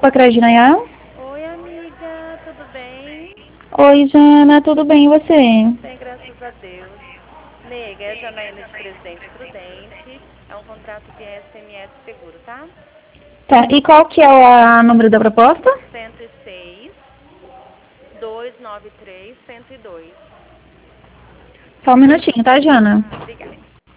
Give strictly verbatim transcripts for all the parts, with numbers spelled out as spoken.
Pacré de Nayá. Oi, amiga, tudo bem? Oi, Jana, tudo bem e você? Bem, graças a Deus. Nega, é a Janaína de Presidente Prudente. É um contrato via S M S seguro, tá? Tá, e qual que é o número da proposta? cento e seis, duzentos e noventa e três, cento e dois. Só um minutinho, tá, Jana? Ah, obrigada.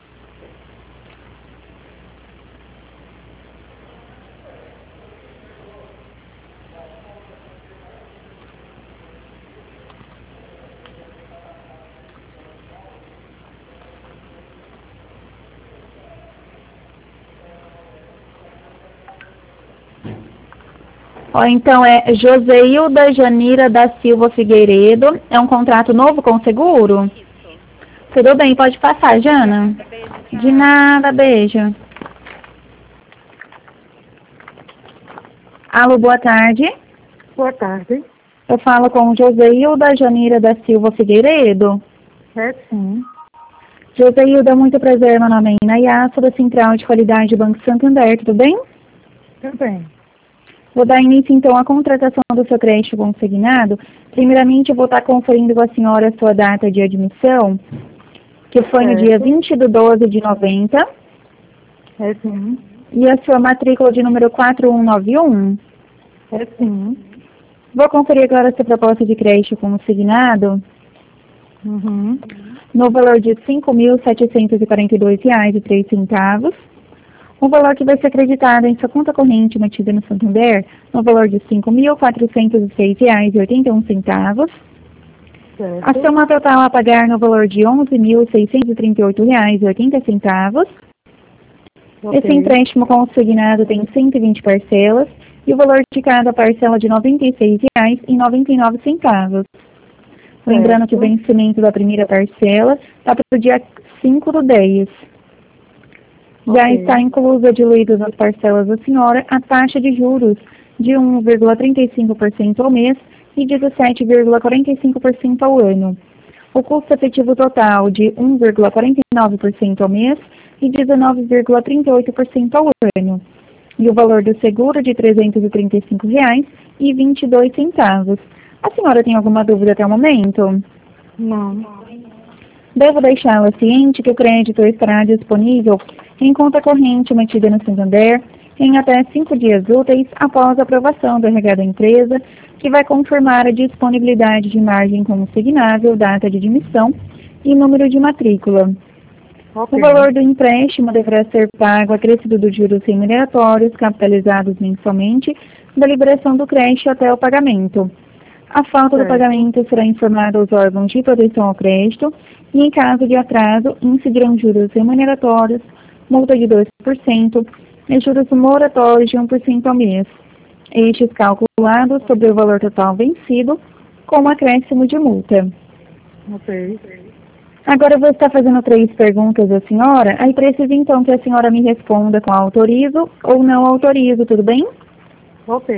Ó, então é Joseilda Janira da Silva Figueiredo. É um contrato novo com seguro? Isso. Tudo bem, pode passar, Jana. Obrigada, beijo, De tchau. nada, beijo. Alô, boa tarde. Boa tarde. Eu falo com Joseilda Janira da Silva Figueiredo. É sim. Joseilda, muito prazer, meu nome é Inayá, sou da Central de Qualidade do Banco Santander, tudo bem? Tudo bem. Vou dar início, então, à contratação do seu crédito consignado. Primeiramente, eu vou estar conferindo com a senhora a sua data de admissão, que foi no Certo. dia vinte de doze de noventa, É sim. e a sua matrícula de número quatro um nove um. É sim. Vou conferir agora a sua proposta de crédito consignado, Uhum. no valor de cinco mil setecentos e quarenta e dois reais e três centavos. O valor que vai ser acreditado em sua conta corrente mantida no Santander, no valor de cinco mil quatrocentos e seis reais e oitenta e um centavos. A Certo. soma total a pagar no valor de onze mil seiscentos e trinta e oito reais e oitenta centavos. Ok. Esse empréstimo consignado tem cento e vinte parcelas e o valor de cada parcela de noventa e seis reais e noventa e nove centavos. Lembrando que o Certo. vencimento da primeira parcela está para o dia cinco do dez. Já Ok. está inclusa, diluída nas parcelas da senhora, a taxa de juros de um vírgula trinta e cinco por cento ao mês e dezessete vírgula quarenta e cinco por cento ao ano. O custo efetivo total de um vírgula quarenta e nove por cento ao mês e dezenove vírgula trinta e oito por cento ao ano. E o valor do seguro de trezentos e trinta e cinco reais e vinte e dois centavos. A senhora tem alguma dúvida até o momento? Não. Devo deixá-la ciente que o crédito estará disponível em conta corrente mantida no Santander em até cinco dias úteis após a aprovação do R H da empresa, que vai confirmar a disponibilidade de margem consignável, data de admissão e número de matrícula. Ok. O valor do empréstimo deverá ser pago acrescido dos juros remuneratórios capitalizados mensalmente da liberação do crédito até o pagamento. A falta do Certo. pagamento será informada aos órgãos de proteção ao crédito e, em caso de atraso, incidirão juros remuneratórios, multa de dois por cento e juros moratórios de um por cento ao mês. Estes calculados sobre o valor total vencido, com acréscimo de multa. Ok. Agora eu vou estar fazendo três perguntas à senhora, aí preciso então que a senhora me responda com autorizo ou não autorizo, tudo bem? Ok.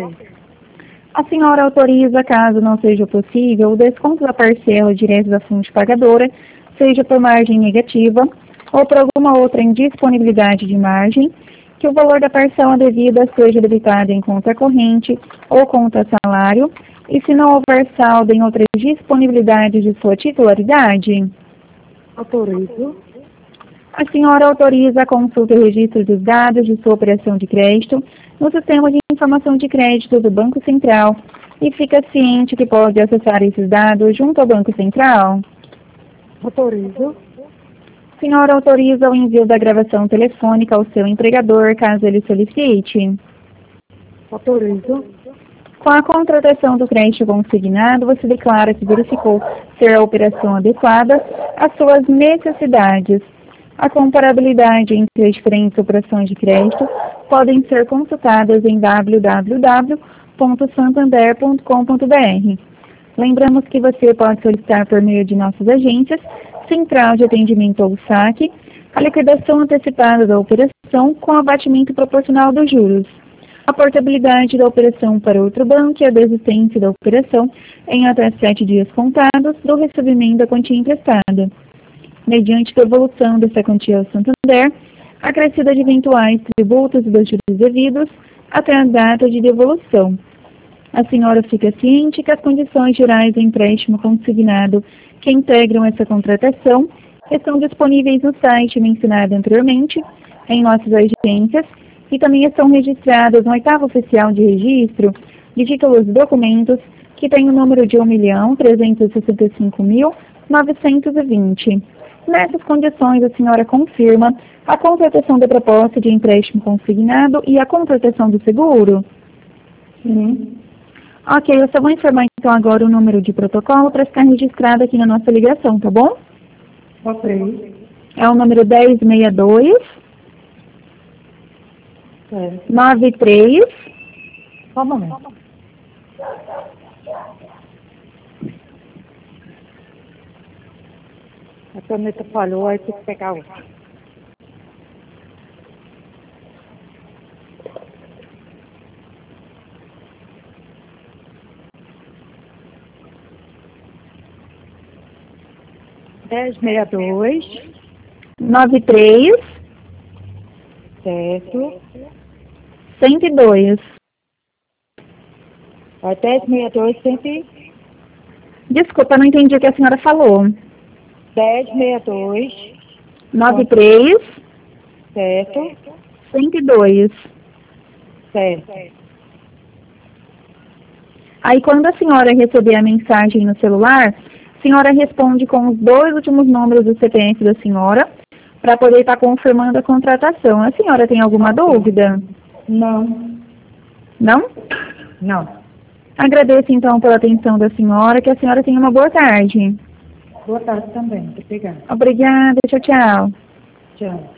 A senhora autoriza, caso não seja possível, o desconto da parcela direto da fonte pagadora, seja por margem negativa ou por alguma outra indisponibilidade de margem, que o valor da parcela devida seja debitado em conta corrente ou conta salário, e se não houver saldo em outras disponibilidades de sua titularidade, Autorizo. a senhora autoriza a consulta e registro dos dados de sua operação de crédito no Sistema de Informação de Crédito do Banco Central e fica ciente que pode acessar esses dados junto ao Banco Central? Autorizo. A senhora autoriza o envio da gravação telefônica ao seu empregador, caso ele solicite? Autorizo. Com a contratação do crédito consignado, você declara que verificou ser a operação adequada às suas necessidades. A comparabilidade entre as diferentes operações de crédito podem ser consultadas em w w w ponto santander ponto com ponto b r. Lembramos que você pode solicitar por meio de nossas agências, Central de Atendimento ou saque, a liquidação antecipada da operação com abatimento proporcional dos juros, a portabilidade da operação para outro banco e a desistência da operação em até sete dias contados do recebimento da quantia emprestada, mediante devolução dessa quantia ao Santander, acrescida de eventuais tributos e dos juros devidos, até a data de devolução. A senhora fica ciente que as condições gerais do empréstimo consignado que integram essa contratação estão disponíveis no site mencionado anteriormente, em nossas agências, e também estão registradas no oitavo oficial de registro de títulos e documentos, que tem o número de um milhão trezentos e sessenta e cinco mil novecentos e vinte. Nessas condições, a senhora confirma a contratação da proposta de empréstimo consignado e a contratação do seguro? Sim. Ok, eu só vou informar então agora o número de protocolo para ficar registrado aqui na nossa ligação, tá bom? Ok. É o número dez sessenta e dois, Certo. noventa e três. Só um momento. A caneta falhou, aí tem que pegar outra. dez sessenta e dois, noventa e três, certo. cento e dois. É dez sessenta e dois, cento. Desculpa, não entendi o que a senhora falou. dez sessenta e dois, noventa e três, certo. cento e dois. Certo. Aí, quando a senhora receber a mensagem no celular, a senhora responde com os dois últimos números do C P F da senhora, para poder estar confirmando a contratação. A senhora tem alguma dúvida? Não. Não? Não. Agradeço, então, pela atenção da senhora, que a senhora tenha uma boa tarde. Boa tarde também. Obrigada. Obrigada, tchau, tchau. Tchau.